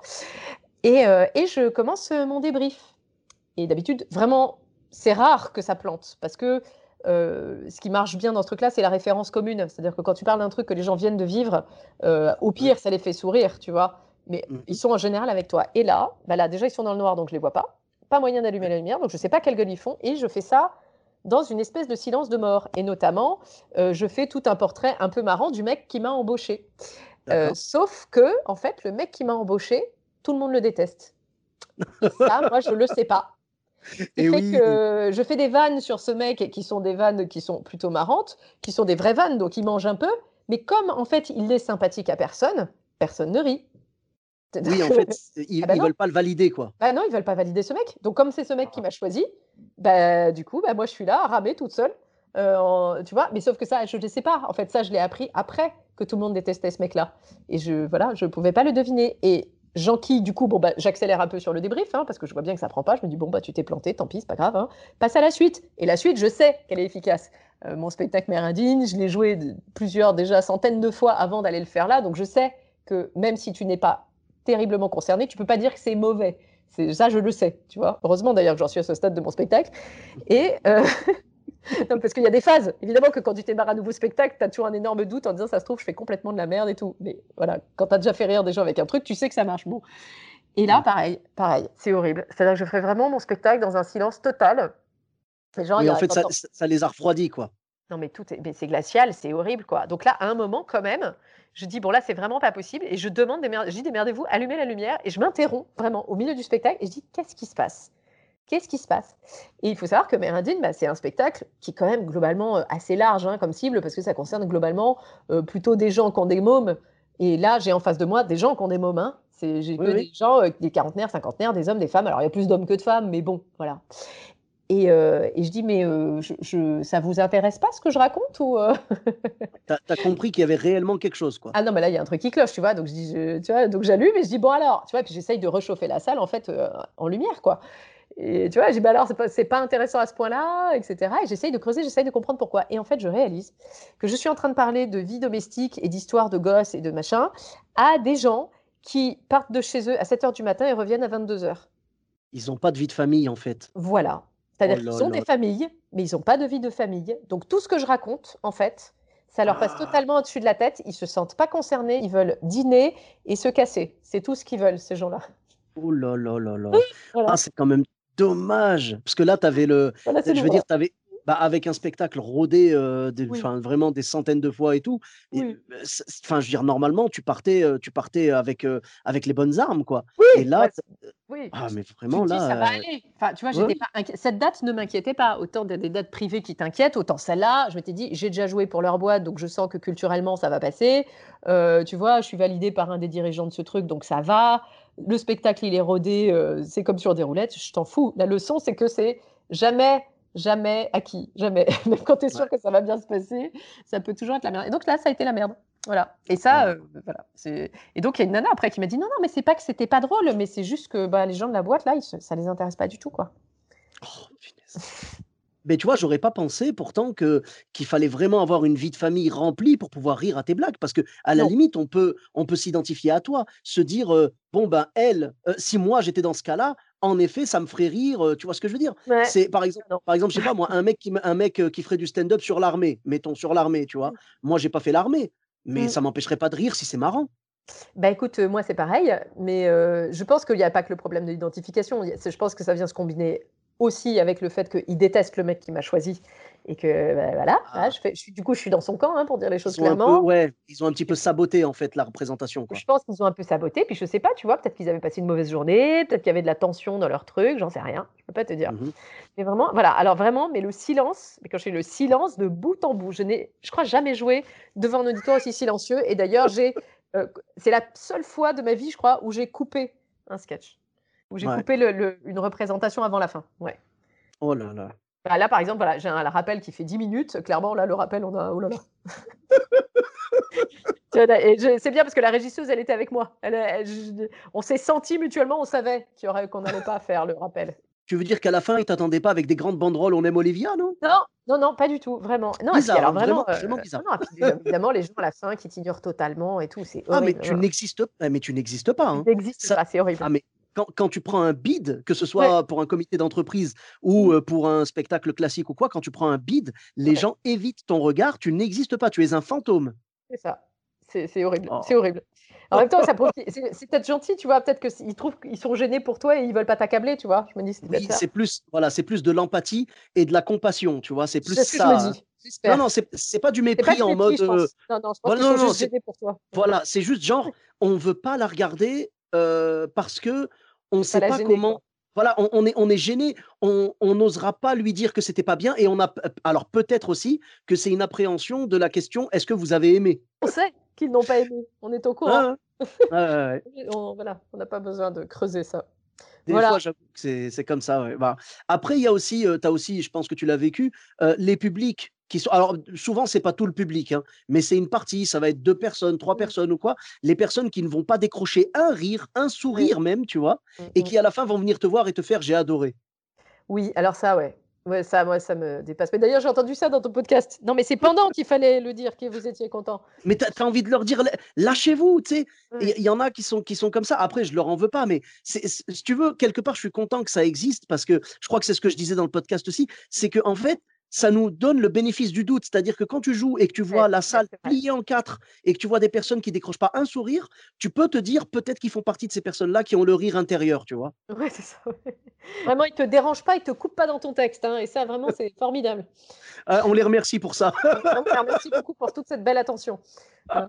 et heu et je commence, heu, mon débrief et d'habitude, vraiment, c'est rare que ça plante parce que, heu, ce qui marche bien dans ce truc-là, c'est la référence commune. C'est-à-dire que quand tu parles d'un truc que les gens viennent de vivre, heu, au Ouais. pire, ça les fait sourire, tu vois? Mais ils Mmh. sont en général avec toi et là, bah, là, déjà, ils sont dans le noir, donc je les vois pas. Pas moyen d'allumer Ouais. la lumière, donc je sais pas quelle gueule ils font et je fais ça dans une espèce de silence de mort et notamment, heu, je fais tout un portrait un peu marrant du mec qui m'a embauché. Heu, D'accord. sauf que, en fait, le mec qui m'a embauché, tout le monde le déteste et ça, moi, je le sais pas. Ce qui Et fait oui. que je fais des vannes sur ce mec et qui sont des vannes qui sont plutôt marrantes, qui sont des vraies vannes, donc il mange un peu, mais comme en fait il est sympathique à personne, personne ne rit. Oui, en fait, ils Ah bah ils non. veulent pas le valider, quoi. Bah non, ils veulent pas valider ce mec. Donc comme c'est ce mec qui Ah. m'a choisi, bah du coup, bah moi je suis là à ramer toute seule, heu, en tu vois? Mais sauf que ça, je le sais pas. En fait, ça, je l'ai appris après que tout le monde détestait ce mec-là et je voilà, je pouvais pas le deviner et j'enquille du coup, bon bah, j'accélère un peu sur le débrief, hein, parce que je vois bien que ça prend pas. Je me dis: «Bon bah, tu t'es planté, tant pis, c'est pas grave, hein. Passe à la suite» et la suite, je sais qu'elle est efficace. Heu, mon spectacle Mère indigne, je l'ai joué de plusieurs, déjà centaines de fois avant d'aller le faire là, donc je sais que même si tu n'es pas terriblement concerné, tu peux pas dire que c'est mauvais. C'est ça, je le sais, tu vois? Heureusement d'ailleurs que j'en suis à ce stade de mon spectacle et heu, non, parce qu'il y a des phases. Évidemment que quand tu démarres un nouveau spectacle, tu as toujours un énorme doute en disant: «Ça se trouve, je fais complètement de la merde et tout». Mais voilà, quand tu as déjà fait rire des gens avec un truc, tu sais que ça marche. Bon et là, Mmh. pareil, pareil, c'est horrible. C'est-à-dire que je ferai vraiment mon spectacle dans un silence total. Les gens, il Oui, y en a fait, quand ça on ça ça les a refroidis, quoi. non, mais tout est mais c'est glacial, c'est horrible, quoi. Donc là, à un moment, quand même, je dis: «Bon, là, c'est vraiment pas possible» et je demande: «Démer» je dis: «Démerdez-vous, allumez la lumière» et je m'interromps vraiment au milieu du spectacle et je dis: «Qu'est-ce qui se passe? Qu'est-ce qui se passe?» et il faut savoir que Mérindine, bah, c'est un spectacle qui est quand même globalement, heu, assez large, hein, comme cible parce que ça concerne globalement, heu, plutôt des gens qui ont des mômes et là, j'ai en face de moi des gens qui ont des mômes, hein. C'est j'ai Oui, que oui. des gens, heu, des quarantenaires, cinquantenaires, des hommes, des femmes. Alors il y a plus d'hommes que de femmes, mais bon, voilà. Et heu et je dis: «Mais heu, je je ça vous intéresse pas ce que je raconte ou heu?» Tu as tu as compris qu'il y avait réellement quelque chose, quoi. Ah non, mais là, il y a un truc qui cloche, tu vois? Donc je dis je tu vois? Donc j'allume et je dis: «Bon alors?» tu vois? Puis j'essaye de réchauffer la salle en fait, heu, en lumière, quoi et tu vois? Je dis: «Bah alors, c'est pas c'est pas intéressant à ce point-là?» et cetera et j'essaye de creuser, j'essaye de comprendre pourquoi et en fait, je réalise que je suis en train de parler de vie domestique et d'histoires de gosses et de machin à des gens qui partent de chez eux à sept heures du matin et reviennent à vingt-deux heures. Ils ont pas de vie de famille, en fait. Voilà. Oh C'est-à-dire là qu'ils ont des là. familles, mais ils ont pas de vie de famille. Donc tout ce que je raconte, en fait, ça leur passe Ah! totalement au-dessus de la tête. Ils se sentent pas concernés, ils veulent dîner et se casser. C'est tout ce qu'ils veulent, ces gens-là. Oh là là là là. Ah, Voilà. c'est quand même dommage, parce que là, tu avais le Voilà, c'est je nous, veux voilà. dire, tu avais bah, avec un spectacle rodé, heu, des Oui, enfin, vraiment des centaines de fois et tout et oui. heu, c c enfin, je veux dire, normalement, tu partais, heu, tu partais avec, heu, avec les bonnes armes, quoi et Oui, là, bah, t c oui, ah, tu mais tu vraiment te dis: «Ça va là, heu, aller». Enfin, tu vois, ouais, j'étais ouais. pas inquié cette date ne m'inquiétait pas. Autant il y a des dates privées qui t'inquiètent, autant celle-là, je m'étais dit: «J'ai déjà joué pour leur boîte, donc je sens que culturellement ça va passer». Heu, tu vois, je suis validée par un des dirigeants de ce truc, donc ça va. Le spectacle, il est rodé, heu, c'est comme sur des roulettes, je t'en fous. La leçon, c'est que c'est jamais, jamais acquis, jamais. Même quand tu es Ouais. sûr que ça va bien se passer, ça peut toujours être la merde et donc là, ça a été la merde. Voilà et ça, Ah. heu, voilà, c'est et donc il y a une nana après qui m'a dit: «Non, non, mais c'est pas que c'était pas drôle, mais c'est juste que, bah, les gens de la boîte là, ils se ça les intéresse pas du tout, quoi». Oh, punaise. Mais tu vois, j'aurais pas pensé pourtant que qu'il fallait vraiment avoir une vie de famille remplie pour pouvoir rire à tes blagues. Parce que à la Non. limite, on peut on peut s'identifier à toi, se dire, heu: «Bon, ben, elle, heu, si moi j'étais dans ce cas-là, en effet, ça me ferait rire», heu, tu vois ce que je veux dire? Ouais. C'est par exemple Non. par exemple, je sais pas moi, un mec qui me un mec, heu, qui ferait du stand-up sur l'armée, mettons sur l'armée, tu vois? Mmh. Moi, j'ai pas fait l'armée, mais Mmh. ça m'empêcherait pas de rire si c'est marrant. Bah, écoute, heu, moi, c'est pareil, mais heu, je pense qu'il y a pas que le problème de l'identification. Il y a c'est je pense que ça vient se combiner aussi avec le fait qu'il déteste le mec qui m'a choisi et que, bah, voilà, voilà, Ah, je fais je suis du coup, je suis dans son camp, hein, pour dire les choses ils ont un peu clairement. ouais, ils ont un petit peu saboté en fait la représentation, quoi. Je pense qu'ils ont un peu saboté, puis je sais pas, tu vois? Peut-être qu'ils avaient passé une mauvaise journée, peut-être qu'il y avait de la tension dans leur truc, j'en sais rien, je peux pas te dire. Mmh mh. Mais vraiment, voilà, alors vraiment, mais le silence, mais quand je fais le silence de bout en bout, je n'ai, je crois, jamais joué devant un auditoire aussi silencieux et d'ailleurs, j'ai, heu, c'est la seule fois de ma vie, je crois, où j'ai coupé un sketch, où j'ai Ouais. coupé le le une représentation avant la fin, ouais. Oh là là. Bah, là, par exemple, voilà, j'ai un rappel qui fait dix minutes, clairement, là, le rappel, on a oh là là. Tu vois? Et je c'est bien parce que la régisseuse, elle était avec moi. Elle elle je on s'est sentis mutuellement, on savait qu'il y aurait qu'on n'allait pas faire le rappel. Tu veux dire qu'à la fin, ils t'attendaient pas avec des grandes banderoles «On aime Olivia», non? Non, non, non, pas du tout, vraiment. Non et puis Bizarre, alors hein, vraiment, vraiment heu, vraiment bizarre. non, non et puis déjà évidemment les gens à la fin qui t'ignorent totalement et tout, c'est Ah mais horrible. tu Non, n'existes ah mais tu n'existes pas, il hein. n'existe Ça pas, c'est horrible. ah mais quand quand tu prends un bid, que ce Ouais, soit pour un comité d'entreprise ou, mmh, heu, pour un spectacle classique ou quoi, quand tu prends un bid, les ouais, gens évitent ton regard, tu n'existes pas, tu es un fantôme. c'est ça. C'est c'est horrible, c'est Oh. horrible. En même temps, ça prouve qu'ils c'est c'est peut-être gentil, tu vois? Peut-être que s ils trouvent qu'ils sont gênés pour toi et ils veulent pas t'accabler, tu vois? Je me dis: «C'est peut-être Oui, ça». c'est plus voilà, c'est plus de l'empathie et de la compassion, tu vois? C'est plus C'est ce que je me ça, hein. dis, Non, non, j'espère. c'est c'est pas du C'est pas mépris du en mépris, mode, je heu, pense. Non, non, je pense voilà, qu'ils non, sont non, juste c'est gênés pour toi. Ouais. voilà, c'est juste genre, on veut pas la regarder, heu, parce qu'on C'est pas sait la pas gêner, quoi. comment voilà, on on est on est gêné, on on n'osera pas lui dire que c'était pas bien et on a p alors peut-être aussi que c'est une appréhension de la question: «Est-ce que vous avez aimé?» On sait qu'ils n'ont pas aimé, on est au Hein, courant. hein. Ouais, ouais, ouais. On voilà, on n'a pas besoin de creuser ça. Des fois, Voilà. j'avoue que c'est c'est comme ça, ouais. Bah, après, il y a aussi, heu, tu as aussi, je pense que tu l'as vécu, heu, les publics qui sont alors souvent, c'est pas tout le public, hein, mais c'est une partie, ça va être deux personnes, trois Mmh. personnes ou quoi. Les personnes qui ne vont pas décrocher un rire, un Oui. sourire même, tu vois? Mmh Et mh. qui à la fin vont venir te voir et te faire: «J'ai adoré». Oui, alors ça, ouais. Ouais, ça, moi, ça me dépasse. Mais d'ailleurs, j'ai entendu ça dans ton podcast. Non, mais c'est pendant qu'il fallait le dire que vous étiez content. Mais tu as envie de leur dire: «Lâ lâchez-vous», tu sais? Et Ouais. il y en a qui sont qui sont comme ça. Après, je leur en veux pas, mais c'est c si tu veux, quelque part, je suis content que ça existe parce que je crois que c'est ce que je disais dans le podcast aussi, c'est qu'en fait, ça nous donne le bénéfice du doute. C'est-à-dire que quand tu joues et que tu Ouais, vois la ouais, salle c'est vrai. pliée en quatre et que tu vois des personnes qui décrochent pas un sourire, tu peux te dire peut-être qu'ils font partie de ces personnes-là qui ont le rire intérieur, tu vois? Ouais, c'est ça, ouais. Vraiment, ils te dérangent pas, ils te coupent pas dans ton texte, hein, et ça, vraiment, c'est formidable. Heu, on les remercie pour ça. Ouais, on les remercie beaucoup pour toute cette belle attention. Hein.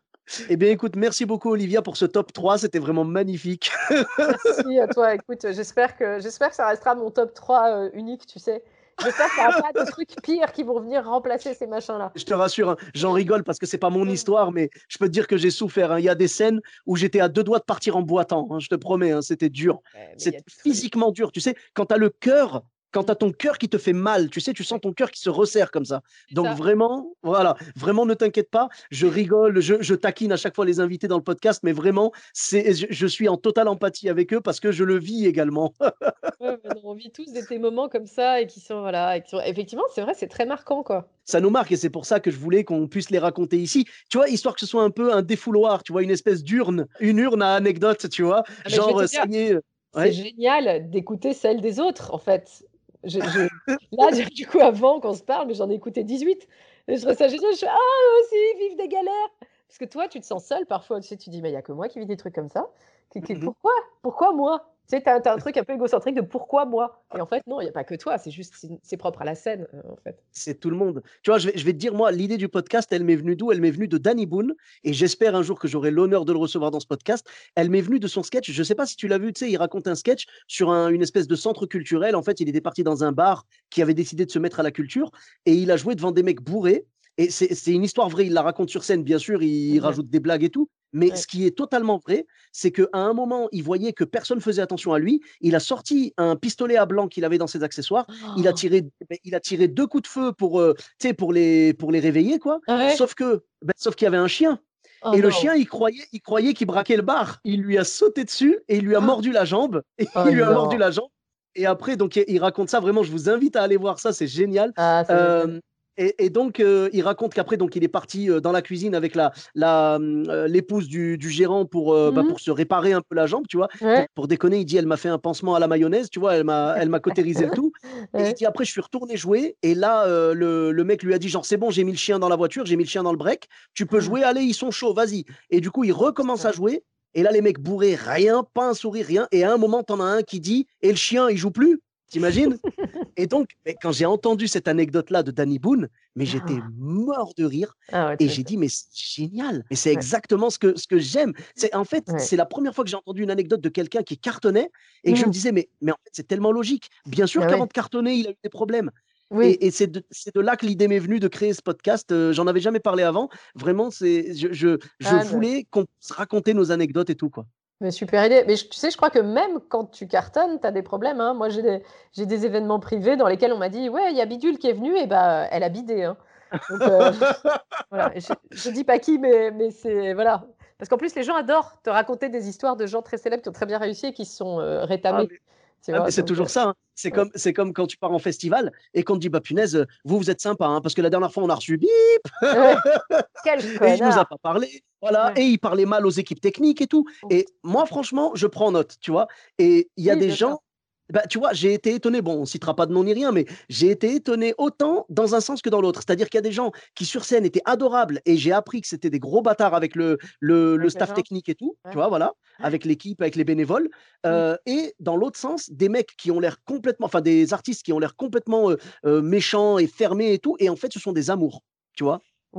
Eh bien, écoute, merci beaucoup Olivia pour ce top trois, c'était vraiment magnifique. Merci à toi. Écoute, j'espère que j'espère que ça restera mon top trois, heu, unique, tu sais? J'espère qu'il y aura pas de trucs pires qui vont venir remplacer ces machins-là. Je te rassure, hein, j'en rigole parce que c'est pas mon histoire, mais je peux te dire que j'ai souffert, hein. Il y a des scènes où j'étais à deux doigts de partir en boitant, hein, je te promets, hein, c'était dur. Ouais, mais il y C'est a des trucs. physiquement dur. Tu sais, quand tu as le cœur, quand tu Mmh. as ton cœur qui te fait mal, tu sais, tu sens Ouais, ton cœur qui se resserre comme ça. c'est Donc ça. vraiment, voilà, vraiment ne t'inquiète pas, je rigole, je, je taquine à chaque fois les invités dans le podcast, mais vraiment, c'est, je, je suis en totale empathie avec eux parce que je le vis également. Ouais, ouais, non, on vit tous des des moments comme ça et qui sont voilà et qui sont effectivement, c'est vrai, c'est très marquant, quoi. Ça nous marque et c'est pour ça que je voulais qu'on puisse les raconter ici. Tu vois, histoire que ce soit un peu un défouloir, tu vois, une espèce d'urne, une urne à anecdotes, tu vois. Ah mais je vais Genre, te euh, ça dire, y est, euh, c'est ouais. génial d'écouter celles des autres, en fait. Je je là, du coup, avant qu'on se parle, mais j'en ai écouté dix-huit et je trouve ça génial. Je fais: «Ah, eux aussi, ils vivent des galères!» Parce que toi, tu te sens seul parfois, tu sais, tu dis: «Mais il y a que moi qui vis des trucs comme ça. Qui qui Mhm. pourquoi? Pourquoi moi?» Tu sais, tu as tu as un truc un peu égocentrique de: «Pourquoi moi?» Et en fait, non, il y a pas que toi, c'est juste c'est c'est propre à la scène, heu, en fait. C'est tout le monde. Tu vois, je vais, je vais te dire, moi, l'idée du podcast, elle m'est venue d'où? Elle m'est venue de Danny Boone, et j'espère un jour que j'aurai l'honneur de le recevoir dans ce podcast. Elle m'est venue de son sketch. Je ne sais pas si tu l'as vu, tu sais, il raconte un sketch sur un- une espèce de centre culturel. En fait, il était parti dans un bar qui avait décidé de se mettre à la culture, et il a joué devant des mecs bourrés. Et c'est c'est une histoire vraie. Il la raconte sur scène, bien sûr, il Mmh. rajoute des blagues et tout. Mais Ouais. ce qui est totalement vrai, c'est qu'à un moment, il voyait que personne faisait attention à lui. Il a sorti un pistolet à blanc qu'il avait dans ses accessoires. Il a Oh! tiré, il a tiré deux coups de feu pour, euh, tu sais, pour les, pour les réveiller, quoi. Ah ouais? Sauf que, ben, sauf qu'il y avait un chien. Oh Et le non! chien, il croyait, il croyait qu'il braquait le bar. Il lui a sauté dessus et il lui a mordu la jambe. Et Oh il lui a mordu non! la jambe. Et après, donc, il raconte ça. Vraiment, je vous invite à aller voir ça. C'est génial. Ah, c'est génial. Euh, et, et donc, euh, il raconte qu'après, donc, il est parti euh, dans la cuisine avec la, la, euh, l'épouse du, du gérant pour, euh, bah, Mmh. pour se réparer un peu la jambe, tu vois. Ouais. Pour, pour déconner, il dit, elle m'a fait un pansement à la mayonnaise, tu vois. Elle m'a, elle m'a cautérisé le tout. Et il Ouais. dit, après, je suis retourné jouer. Et là, euh, le, le mec lui a dit, genre, c'est bon, j'ai mis le chien dans la voiture, j'ai mis le chien dans le break. Tu peux jouer, allez, ils sont chauds, vas-y. Et du coup, il Oh recommence à putain. jouer. Et là, les mecs bourrés, rien, pas un sourire, rien. Et à un moment, t'en as un qui dit, et le chien, il joue plus. T'imagines? Et donc, mais quand j'ai entendu cette anecdote-là de Danny Boone, mais j'étais mort de rire. Ah ouais, Et tu j'ai m'étonnes. dit, mais c'est génial. Mais c'est Ouais, exactement ce que, ce que j'aime. C'est, en fait, ouais. c'est la première fois que j'ai entendu une anecdote de quelqu'un qui cartonnait et que je me Mmh. disais, mais, mais en fait, c'est tellement logique. Bien sûr Bah qu'avant ouais. de cartonner, il a eu des problèmes. Oui. Et, et c'est de, c'est de là que l'idée m'est venue de créer ce podcast. Euh, j'en avais jamais parlé avant. Vraiment, c'est, je, je, je Ah ne voulais qu'on puisse raconter nos anecdotes et tout, quoi. mais super idée. Mais je tu sais, je crois que même quand tu cartonnes, tu as des problèmes, hein. Moi, j'ai des j'ai des événements privés dans lesquels on m'a dit: «Ouais, il y a bidule qui est venue» et bah, elle a bidé, hein. Donc heu, voilà, je je dis pas qui, mais mais c'est voilà. Parce qu'en plus, les gens adorent te raconter des histoires de gens très célèbres qui ont très bien réussi et qui se sont, heu, Ah, rétamés, mais tu ah, vois? mais c'est Donc heu, toujours ça, hein. C'est ouais. comme c'est comme quand tu pars en festival et qu'on te dit: «Bah, punaise, heu, vous, vous êtes sympa, hein, parce que la dernière fois, on a reçu bip Ouais, quel et il nous a connard! pas parlé». Voilà, Ouais. et il parlait mal aux équipes techniques et tout. Oh Et moi, putain. franchement, je prends note, tu vois? Et il y a Oui, des bien sûr. gens, bah, tu vois, j'ai été étonné. Bon, on citera pas de nom ni rien, mais j'ai été étonné autant dans un sens que dans l'autre. C'est-à-dire qu'il y a des gens qui, sur scène, étaient adorables et j'ai appris que c'était des gros bâtards avec le le le Avec les staff gens? technique et tout, tu Ouais. vois? Voilà, avec l'équipe, avec les bénévoles. Mmh. Heu et dans l'autre sens, des mecs qui ont l'air complètement enfin, des artistes qui ont l'air complètement, heu heu, méchants et fermés et tout, et en fait, ce sont des amours, tu vois? Oui.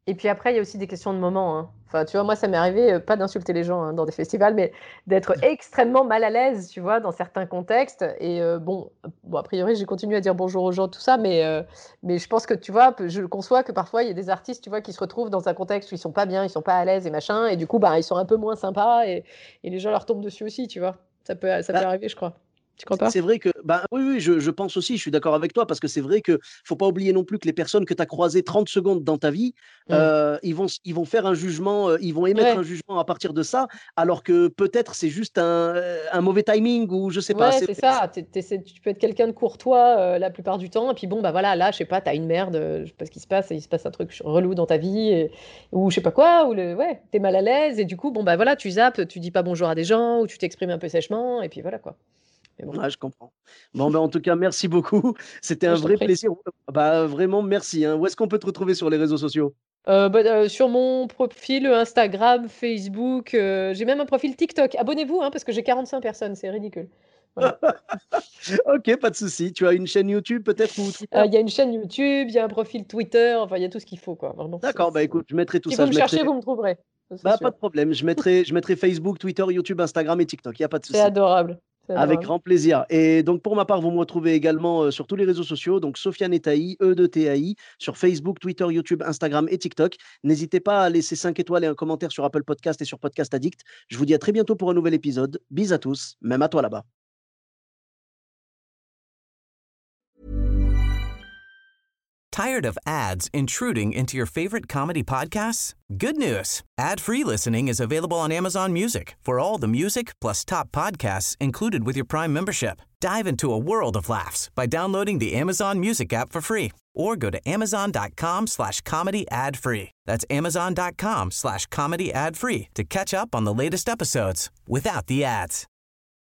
Et puis après, il y a aussi des questions de moment, hein. Enfin, tu vois, moi, ça m'est arrivé, euh, pas d'insulter les gens hein, dans des festivals, mais d'être extrêmement mal à l'aise, tu vois, dans certains contextes. Et euh, bon, bon, a priori, j'ai continué à dire bonjour aux gens, tout ça, mais, euh, mais je pense que, tu vois, je conçois que parfois, il y a des artistes, tu vois, qui se retrouvent dans un contexte où ils sont pas bien, ils sont pas à l'aise et machin, et du coup, bah, ils sont un peu moins sympas et, et les gens leur tombent dessus aussi, tu vois. Ça peut, ça peut Bah, arriver, je crois. Tu crois c'est pas? c'est vrai que, bah, oui, oui, je, je pense aussi, je suis d'accord avec toi, parce que c'est vrai que faut pas oublier non plus que les personnes que tu as croisées trente secondes dans ta vie, Mm. euh, ils vont, s- ils vont faire un jugement, euh, ils vont émettre un Ouais. jugement à partir de ça, alors que peut-être c'est juste un, euh, un mauvais timing ou je sais pas. Ouais, C'est c'est vrai que c'est- ça. T'es- t'essaies- tu peux être quelqu'un de courtois euh, la plupart du temps, et puis bon, bah voilà, là, je sais pas, t'as une merde, euh, je sais pas ce qui se passe, et il se passe un truc relou dans ta vie, et- ou je sais pas quoi, ou le, ouais, t'es mal à l'aise, et du coup, bon, bah voilà, tu zappes, tu dis pas bonjour à des gens, ou tu t'exprimes un peu sèchement, et puis voilà quoi. Mais bon, Ouais, je comprends. Bon, ben, en tout cas, merci beaucoup. C'était moi, un je t'en vrai prie. plaisir. Bah, vraiment, merci, hein. Où est-ce qu'on peut te retrouver sur les réseaux sociaux? Euh, bah, euh, sur mon profil Instagram, Facebook, euh, j'ai même un profil TikTok. Abonnez-vous, hein, parce que j'ai quarante-cinq personnes, c'est ridicule. Voilà. Ok, pas de souci. Tu as une chaîne YouTube peut-être ou Twitter? Euh, Il y a une chaîne YouTube, il y a un profil Twitter, enfin, il y a tout ce qu'il faut, quoi. Vraiment, c'est, D'accord, bah c'est- écoute, je mettrai tout si ça. vous Je me mettrai, cherchez, vous me trouverez, ça, c'est bah, pas sûr. de problème. Je mettrai, je mettrai Facebook, Twitter, YouTube, Instagram et TikTok. Il n'y a pas de C'est souci. adorable, c'est Avec adorable. grand plaisir. Et donc, pour ma part, vous me retrouvez également euh, sur tous les réseaux sociaux. Donc, Sofiane Etaï, E de T A I, sur Facebook, Twitter, YouTube, Instagram et TikTok. N'hésitez pas à laisser cinq étoiles et un commentaire sur Apple Podcast et sur Podcast Addict. Je vous dis à très bientôt pour un nouvel épisode. Bis à tous, même à toi là-bas. Tired of ads intruding into your favorite comedy podcasts? Good news. Ad-free listening is available on Amazon Music for all the music plus top podcasts included with your Prime membership. Dive into a world of laughs by downloading the Amazon Music app for free or go to amazon.com slash comedy ad free. That's amazon.com slash comedy ad free to catch up on the latest episodes without the ads.